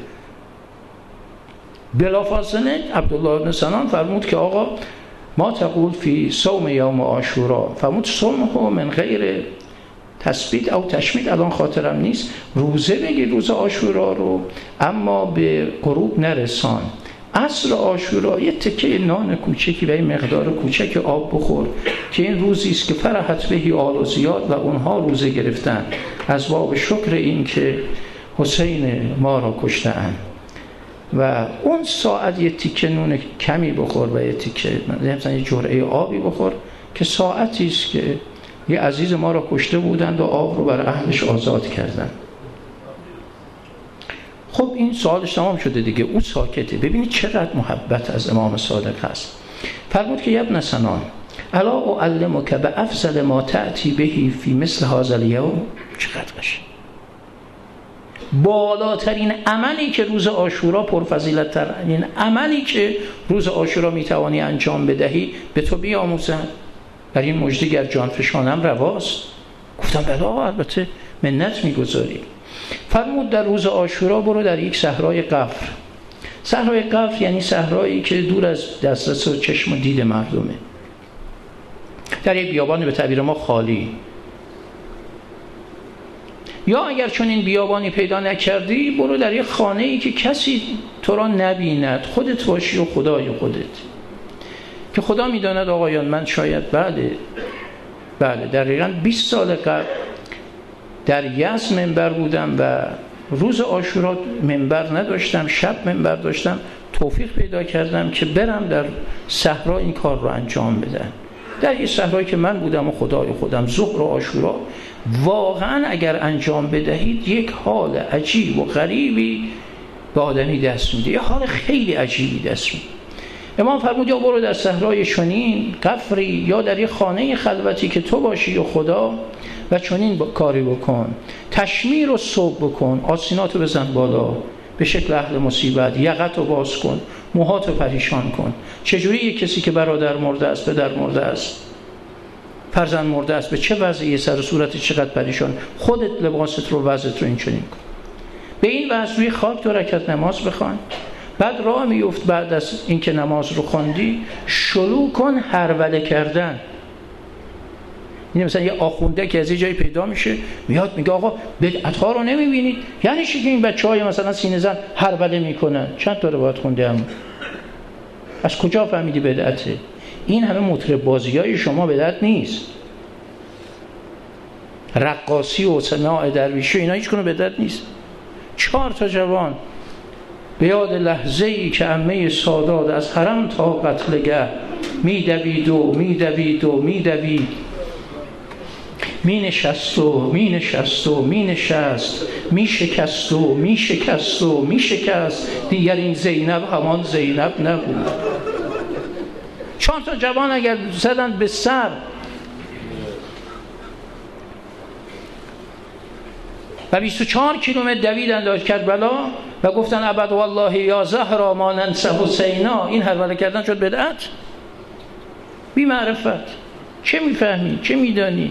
بلافاصله عبدالله بن سنان فرمود که آقا ما تقول فی صوم یوم عاشورا، فرمود صومه من غیر تثبیت او تشمید، الان خاطرم نیست، روزه بگیر روز عاشورا رو اما به غروب نرسان. عصر عاشورا یه تکه نان کوچکی و این مقدار کوچک آب بخور که این روزی است که فرحت بهی آل و زیاد و اونها روزه گرفتن از باب شکر این که حسین ما را کشتند. و اون ساعت یه تیکه نون کمی بخور و یه تیکه مثلا یه جرعه آبی بخور که ساعتی است که یه عزیز ما را کشته بودند و آب رو بر اهلش آزاد کردند. خب این سوالش تمام شده دیگه، اون ساکته. ببینید چقدر محبت از امام صادق هست. فرمود که ابن سنان الا اعلمک بافضل ما تأتی بهی فی مثل هذا الیوم. چقدر قشنگ، بالاترین عملی که روز عاشورا پرفضیلت تر، این عملی که روز عاشورا میتوانی انجام بدهی به تو بیاموزم. در این مژده گر جان فشانم رواست. گفتم بله آقا البته منت میگذاری. فرمود در روز عاشورا برو در یک صحرای قفر. صحرای قفر یعنی صحرایی که دور از دسترس و چشم و دید مردمه، در یک بیابانی به تعبیر ما خالی. یا اگر چون این بیابانی پیدا نکردی برو در یک خانه‌ای که کسی تو را نبیند، خودت باشی و خدای خودت، که خدا میداند آقایان من شاید بله بله دقیقاً بیست سال قبل در یزد منبر بودم و روز عاشورا منبر نداشتم، شب منبر داشتم، توفیق پیدا کردم که برم در صحرا این کار رو انجام بدم. در این صحرایی که من بودم و خدای خودم، ظهر و عاشورا واقعا اگر انجام بدهید یک حال عجیب و غریبی به آدمی دست میده، یه حال خیلی عجیبی دست میده. امام فرمود یا برو در صحرای چنین قفری یا در یه خانه خلوتی که تو باشی و خدا و چنین کاری بکن، تشمیر و صبح بکن، آستیناتو بزن بالا به شکل اهل مصیبت، یقتو باز کن، موهاتو پریشان کن. چجوری یک کسی که برادر مرده است، پدر مرده است، فرزند مرده است، به چه وضعی سر و صورت چقدر پریشان، خودت لباست رو وضعت رو این چنین کن. به این وضع روی خاک دو رکعت نماز بخوان، بعد راه میفت بعد از اینکه نماز رو خوندی شروع کن هروله کردن. این مثلا یه آخونده که از یه جایی پیدا میشه میاد میگه آقا بدعت‌ها رو نمیبینید؟ یعنی چی که این بچه‌های مثلا سینه زن هروله میکنن؟ چند تا رو باید خوندم؟ از کجا فهمیدی بدعته؟ این همه مطرب بازیای شما بدعت نیست، رقاصی و سماع درویشی اینا هیچ کنه بدعت نیست. چهار تا جوان به یاد لحظه‌ای که عمه سادات از حرم تا قتلگه میدوید و میدوید و میدوید، می نشست و می نشست و می نشست، می شکست و می شکست و می شکست، دیگر این زینب همان زینب نبود. چهار تا جوان اگر زدن به سر و بیست و چهار کیلومتر دویدند از کربلا و گفتن ابد والله یا زهرا ما ننسه حسینا، این هروله کردن شد بدعت؟ بی معرفت. چه میفهمی؟ چه میدانی؟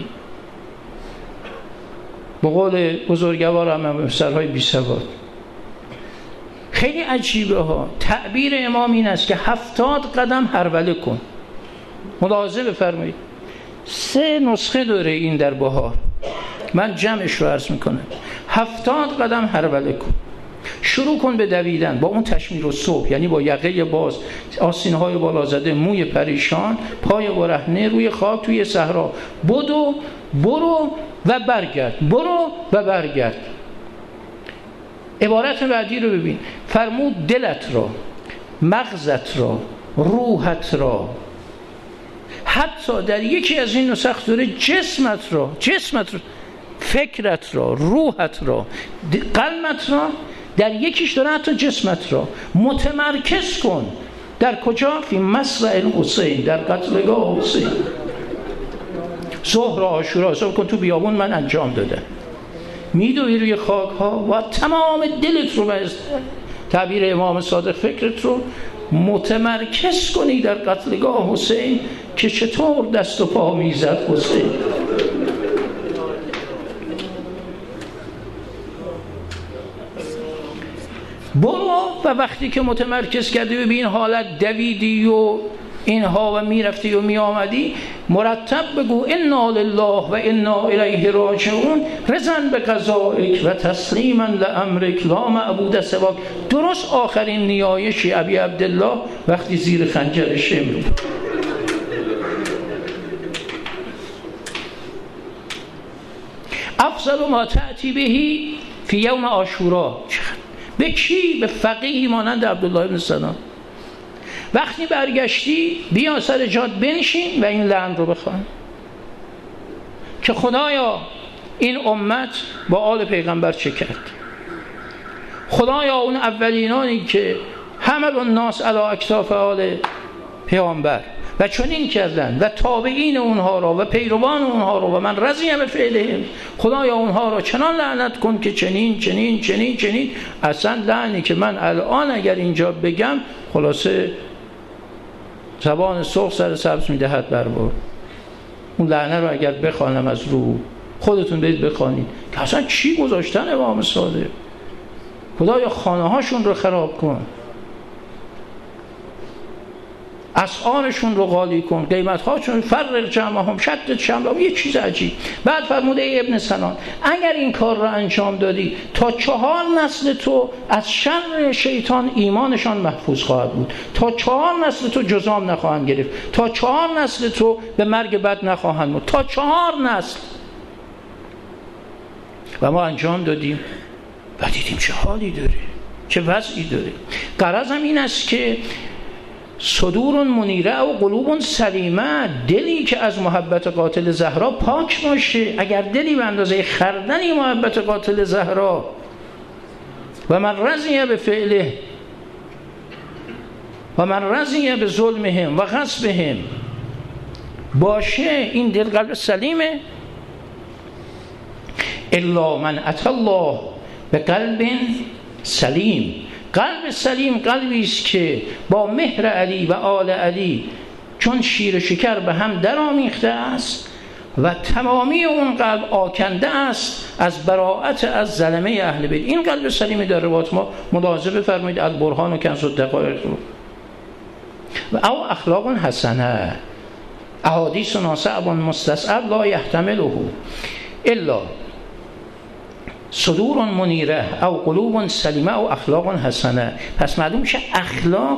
به قول بزرگوار هم سرهای بی سواد. خیلی عجیبه ها. تعبیر امام این است که هفتاد قدم هروله کن. ملاحظه بفرمایید، سه نسخه داره این در بهار، من جمعش رو عرض میکنم. هفتاد قدم هروله کن، شروع کن به دویدن با اون تشمیر و صبح، یعنی با یقه باز، آستینه های بالا زده، موی پریشان، پای برهنه روی خاک توی صحرا. بدو برو و برگرد، برو و برگرد. عبارت بعدی رو ببین، فرمود دلت را، مغزت را، روحت را، حتی در یکی از این نسخ داره جسمت را، جسمت را، فکرت را، روحت را، قلبت را، در یکیش داره حتی جسمت را متمرکز کن. در کجا؟ فی مصرع الحسین، در قتلگاه حسین. ظهر عاشورا حساب کن تو بیابون من انجام دادم، میدوی روی خاک ها و تمام دلت رو، به تعبیر امام صادق فکرت رو متمرکز کنی در قتلگاه حسین که چطور دست و پا میزد حسین. برو و وقتی که متمرکز کردی به این حالت دویدی و اینها و میرفتی و میآمدی، مرتب بگو انا لله و انا الیه راجعون، رضا بقضائک و تسلیما لامرک لا معبود سواک. درست آخرین نیایشی ابی عبدالله وقتی زیر خنجر شمر بود. افضل ما تأتی بهی فی یوم عاشورا. به کی؟ به فقیهی مانند عبدالله بن سلام. وقتی برگشتی بیا سر جات بنشین و این لعن رو بخوان که خدایا این امت با آل پیغمبر چه کرد، خدایا اون اولینانی که حمل الناس علی اکتاف آل پیغمبر و چنین کردن و تابعین اونها را و پیروان اونها را و من رضی به فعلهم، خدایا اونها را چنان لعنت کن که چنین چنین چنین چنین. اصلا لعنی که من الان اگر اینجا بگم خلاصه زبان سرخ سر سبز میدهد بربار. اون لعنه رو اگر بخوانم از رو، خودتون برید بخوانید که اصلا چی گذاشتن امام صادق. خدایا خانه هاشون رو خراب کن، اسعارشون رو غالی کن، قیمت هاشون فرق جمعهم شدت شملهم. یه چیز عجیب. بعد فرموده ای ابن سنان اگر این کار رو انجام دادی تا چهار نسل تو از شر شیطان ایمانشان محفوظ خواهد بود، تا چهار نسل تو جزام نخواهند گرفت، تا چهار نسل تو به مرگ بد نخواهند مرد، تا چهار نسل. و ما انجام دادیم و دیدیم چه حالی داره، چه وضعی داره. غرض هم این است که صدور منیره و قلوب سلیمه، دلی که از محبت قاتل زهرا پاک باشه. اگر دلی به اندازه خردنی محبت قاتل زهرا و من رضی به فعله و من رضی به ظلمهم و غصبهم باشه، این دل قلب سلیمه. الا من اتى الله به قلب سلیم، قلب سلیم قلبی است که با مهر علی و آل علی چون شیر و شکر به هم درآمیخته است و تمامی اون قلب آکنده است از براءت از ظلمه اهل بیت. این قلب سلیمی در روایات ما ملاحظه بفرمایید، البرهان و کنز الدقایق رو. و او اخلاق حسنه، احادیث ناصعب مستصعب لا یحتمله الا صدور منیره او قلوب سلیمه او اخلاق حسنه. پس معلوم میشه اخلاق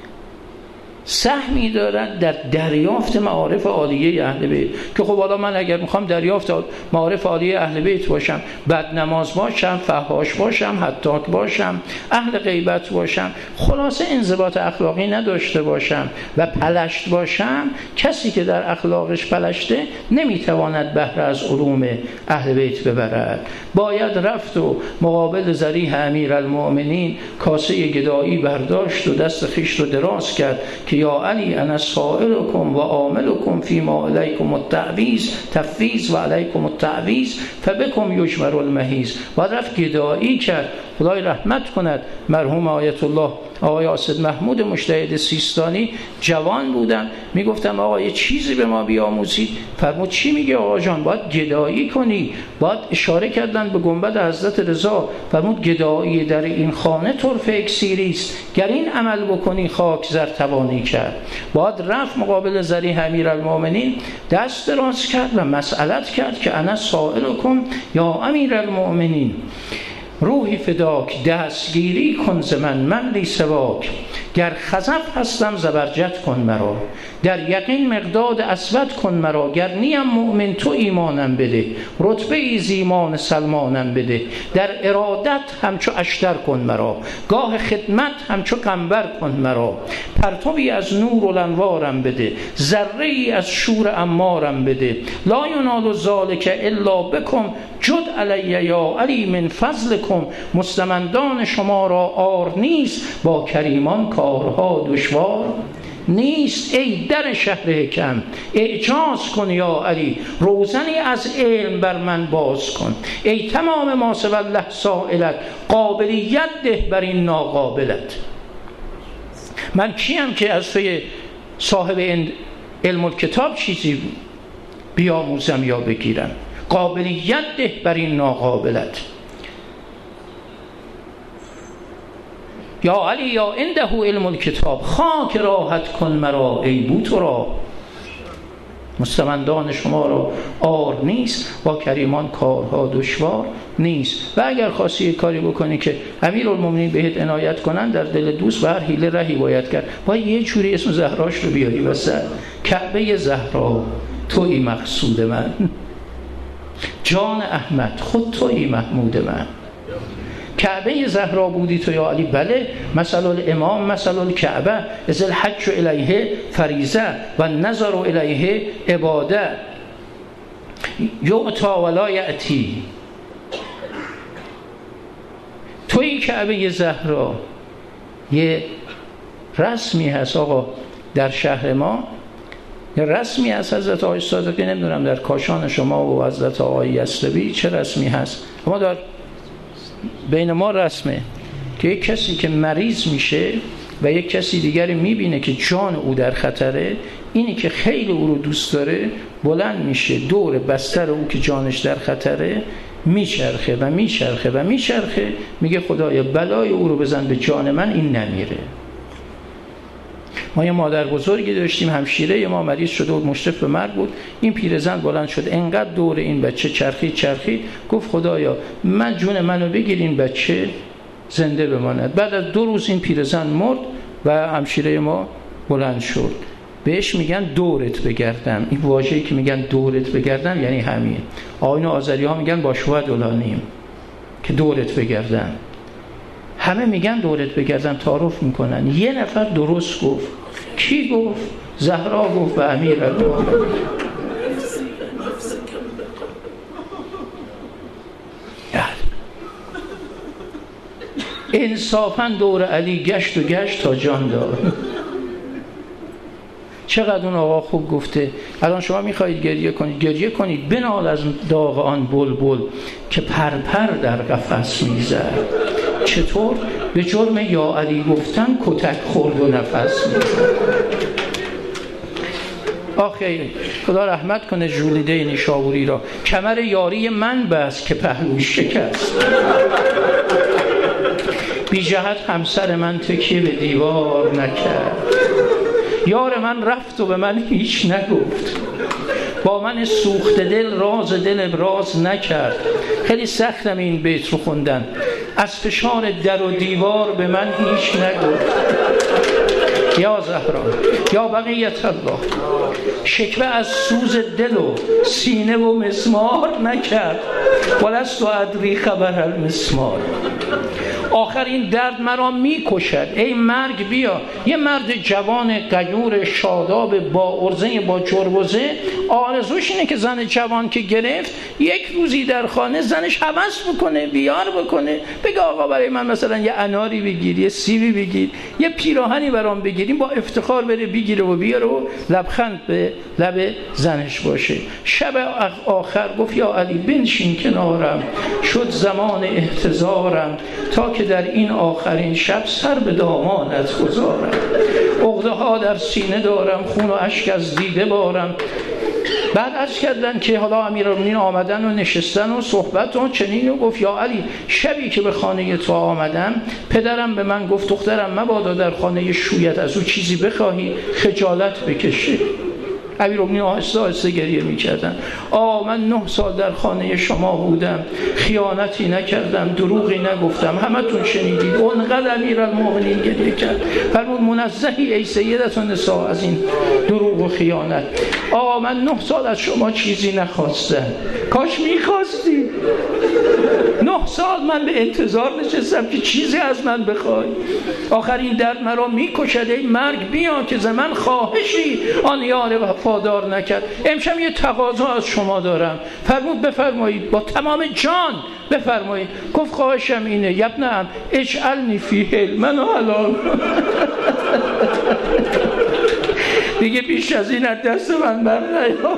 سهمی دارد در دریافت معارف عالیه اهل بیت. که خب حالا من اگر میخوام دریافت معارف عالیه اهل بیت باشم، بد نماز باشم، فحاش باشم، حتاک باشم، اهل غیبت باشم، خلاصه انضباط اخلاقی نداشته باشم و پلشت باشم، کسی که در اخلاقش پلشته نمیتواند بهره از علوم اهل بیت ببرد. باید رفت و مقابل ضریح امیرالمؤمنین کاسه گدایی برداشت و دست خویش رو دراز کرد که یا علی انا سائلکم و عاملکم فیما علیکم التعویض تفویض و علیکم التعویض فبکم یجمر المحیض. بعد رفت گدایی کرد. خدای رحمت کند مرحوم آیت الله آقای آصد محمود مجتهد سیستانی جوان بودن، میگفتم آقا یه چیزی به ما بیاموزید. فرمود چی میگه آقا جان؟ باید گدایی کنی. باید اشاره کردن به گنبد حضرت رضا، فرمود گدایی در این خانه طرف اکسیری است، گر این عمل بکنی خاک زر توانی کرد. باید رفت مقابل ضریح امیرالمؤمنین دست دراز کرد و مسئلت کرد که انا سائلکم یا امیرالمؤمنین روحی فداک دستگیری کن ز من من لی سواک، گر خزف هستم زبرجد کن مرا، در یقین مقداد اسود کن مرا، گر نیم مؤمن تو ایمانم بده، رتبه ایز ایمان سلمانم بده، در ارادت همچو اشتر کن مرا، گاه خدمت همچو قنبر کن مرا، پرتوی از نور الانوارم بده، ذره ای از شور امارم بده، لا ینال ذلک الا بکم جد علی یا علی من فضلکم، مستمندان شما را آر نیست با کریمان کارها دشوار نیست. ای در شهر حکم اعجاز کن یا علی، روزنی از علم بر من باز کن، ای تمام ما سوی الله سائلت قابلیت ده بر این ناقابلت. من کیم که از توی صاحب علم الکتاب چیزی بیاموزم یا بگیرم؟ قابلیت ده بر این ناقابلت. یا علی یا عنده علم الکتاب خاک راحت کن مرا ای بو تو را، مستمندان شما را آر نیست با کریمان کارها دشوار نیست. و اگر خواستی کاری بکنی که امیرالمومنین بهت عنایت کنن، در دل دوست و هر حیله رهی باید کرد. باید یه جوری اسم زهراش رو بیاری وسط. کعبه زهرا تویی مقصود من، جان احمد خود تویی محمود من. کعبه زهرا بودی تو یا علی؟ بله. مثل الامام مثل الکعبه از الحج الیه فریضه و نظر الیه عباده یعطا ولا یأتی. توی کعبه زهرا یه رسمی هست آقا در شهر ما، یه رسمی هست. حضرت آقای صادقی نمیدونم در کاشان شما و حضرت آقای یزدی چه رسمی هست، اما در بین ما رسمه که یک کسی که مریض میشه و یک کسی دیگری میبینه که جان او در خطره، اینی که خیلی او رو دوست داره بلند میشه دور بستر او که جانش در خطره، میچرخه و میچرخه و میچرخه، میگه خدایا بلای او رو بزن به جان من این نمیره. ما یه مادر بزرگی داشتیم، همشیره ما مریض شده بود، مشرف به مرگ بود. این پیرزن بلند شد انقدر دور این بچه چرخید چرخید، گفت خدایا من جون منو بگیر این بچه زنده بماند. بعد از دو روز این پیرزن مرد و همشیره ما بلند شد. بهش میگن دورت بگردم. این واژه‌ای که میگن دورت بگردم یعنی همین. آیین آذری ها میگن باشوه دولانیم که دورت بگردم. همه میگن دورت بگردم، تعارف میکنن. یه نفر درست گفت. کی گفت؟ زهرا گفت به امیرالمومنین. انصافا دور علی گشت و گشت تا جان داد. چقدر اون آقا خوب گفته. الان شما میخواهید گریه کنید، گریه کنید، بنال از داغ آن بلبل که پرپر در قفس میزد. چطور؟ به جرم یا علی گفتن کتک خورد و نفس میزد. آخه خدا رحمت کنه جولیده نیشابوری را، کمر یاری من بست که پهلوش شکست. بی جهت همسر من تکیه به دیوار نکرد، یار من رفت و به من هیچ نگفت، با من سوخت دل راز دل ابراز نکرد. خیلی سختم این بیت رو خوندن. از فشار در و دیوار به من هیچ نگفت. یا زهرا یا بقیت الله، شکوه از سوز دل و سینه و مسمار نکرد. ولست و ادری خبر المسمار. آخر این درد مرا میکشد، ای مرگ بیا. یه مرد جوان غیور شاداب با ارزه با جربوزه، آرزوش اینه که زن جوان که گرفت یک روزی در خانه زنش هوس بکنه، بیار بکنه، بگه آقا برای من مثلا یه اناری بگیر، یه سیبی بگیر، یه پیراهنی برام بگیریم، با افتخار بره بگیره و بیاره و لبخند به لب زنش باشه. شب آخر گفت یا علی بنشین کنارم، شد زمان احتضارم، تا که در این آخرین شب سر به دامانت گذارم. عقده ها در سینه دارم، خون و اشک از دیده بارم. بعد عرض کردن که حالا امیرالمومنین آمدن و نشستن و صحبت و چنین، و گفت یا علی شبی که به خانه تو آمدم پدرم به من گفت دخترم مبادا در خانه شویت از او چیزی بخواهی خجالت بکشه. امیرالمومنین آهسته آهسته گریه می‌کردن. آ من نه سال در خانه شما بودم، خیانتی نکردم، دروغی نگفتم، همتون شنیدید. اونقدر امیرالمومنین گریه کرد، فرمود منزهی ای سیدت النساء از این دروغ و خیانت. آ من نه سال از شما چیزی نخواستم، کاش می‌خواستی. نه سال من به انتظار نشستم که چیزی از من بخوای. آخر این درد مرا می‌کشد، ای مرگ بیا که ز من خواهشی آن یار وفادار نکرد. امشب یه تقاضا از شما دارم. فرمود بفرمایید، با تمام جان بفرمایید. گفت خواهشم اینه یبنم اجعلنی فی حل، منو حلال دیگه بیش از این از دست من بر نیام.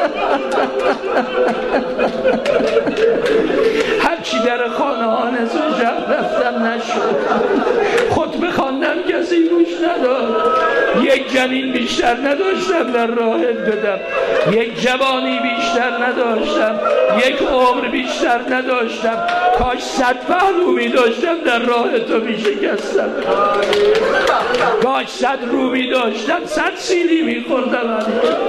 هرچی در خانه ها نصف شب رفتم نشد، خطبه خواندم کسی گوش نداد، یک جنین بیشتر نداشتم در راه بدم، یک جوانی بیشتر نداشتم، یک عمر بیشتر نداشتم. کاش صد پهلو می داشتم در راه تو می شکستم، کاش صد رو می داشتم صد سیلی می خوردم.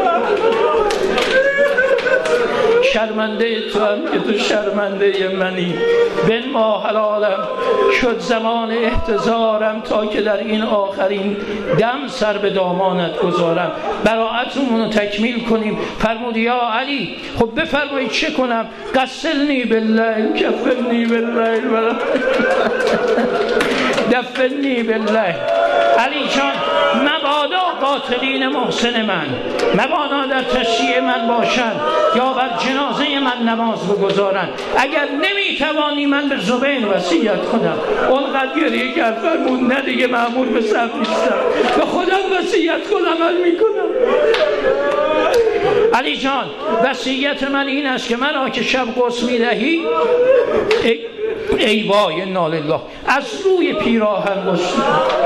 شرمنده تو هم که تو شرمنده منی، بن ما حلالم، شد زمان احتضارم، تا که در این آخرین دم سر به دامانت گذارم. براءتمون رو تکمیل کنیم. فرمود یا علی خب بفرمایید چه کنم؟ غسلنی بالله، کفنی بالله، دفنی بالله. علی جان مبادا قاتلین محسن من، مبادا در تشییع من باشند یا بر جنازه من نماز بگذارند. اگر نمیتوانی من به زبین وصیت کنم. اونقدر گریه کرد فرمود نه دیگه مأمور به صف نیستم، به خودم وصیت کنم عمل میکنم. علی جان وصیت من این است که مرا که شب غسل میدهی ای, ای وای انا لله، از روی پیراهن غسل.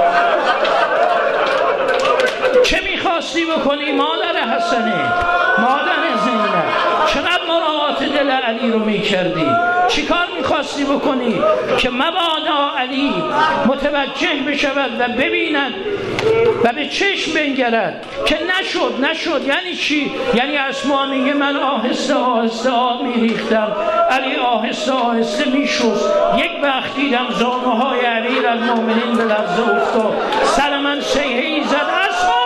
چه میخواستی بکنی مادر حسنه، مادر زینب؟ چقدر مراعات دل علی رو میکردی؟ چی کار میخواستی بکنی که مبادا علی متوجه بشود و ببیند و به چشم بنگرد که نشد نشد. یعنی چی؟ یعنی اسما میگه من آهسته آهسته آب میریختم، علی آهسته آهسته میشست. یک وقت دیدم زانو های امیرالمومنین به لرزه افتاد، سر من شیهی زد اسما.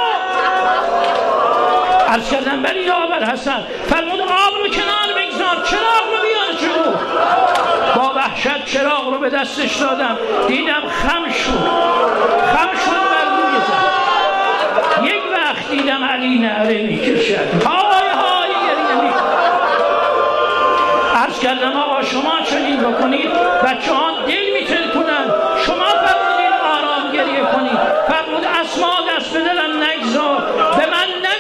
عرض کردم بلی یا ابوالحسن. فرمود آب رو کنار بگذار، چراغ رو بیار جلو. با وحشت چراغ رو به دستش دادم، دیدم خم شد، خم شد بر روی زد. یک وقت دیدم علی نعره میکشد، های های گریه میکشد. عرض کردم آقا شما چنین بکنید بچه ها دل میتر کنن، شما فرمودین آرام گریه کنید. فرمود اسما دست به دلم نگذار، به من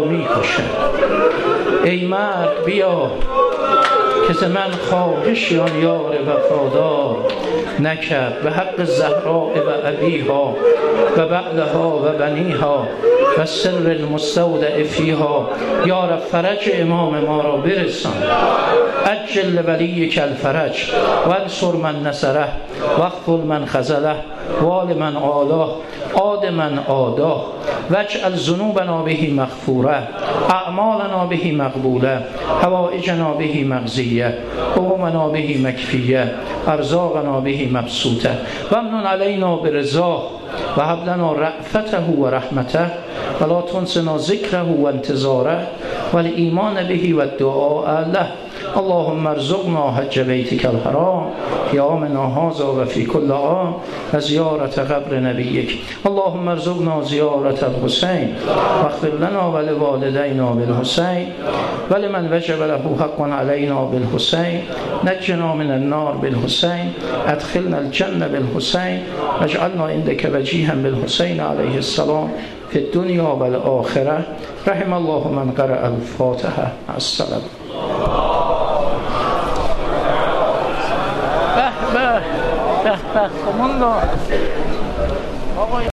می کشد. ای مرد بیا که ز من خواهشی آن یار وفادار نکرد به حق زهراء و ابیها و بعلها و بنیها و سر المستودع فیها. یا رب فرج امام ما را برسان، عجل ولیک الفرج و انصر من نصره و اخذل من خذله وال من آلاه عاد من آداه واجعل ذنوبنا به مغفوره اعمالنا به مقبوله حوائجنا به مقضیه همومنا به مکفیه ارزاقنا به مبسوطه و امنن علینا برضاه و هب لنا رأفته و رحمته و لا تنسنا ذکره و انتظاره و الایمان به و الدعاء له. اللهم ارزقنا حج بیتک الحرام فی عامنا هذا و فی کل عام و زیارت قبر نبیک. اللهم ارزقنا زیارت الحسین واغفر لنا ولوالدینا بالحسین ولمن وجب له حق علینا بالحسین. نجنا من النار بالحسین، ادخلنا الجنه بالحسین، واجعلنا عندك وجیها بالحسین علیه السلام فی الدنیا و الآخره. رحم الله من قرأ الفاتحه. السلام. به به به به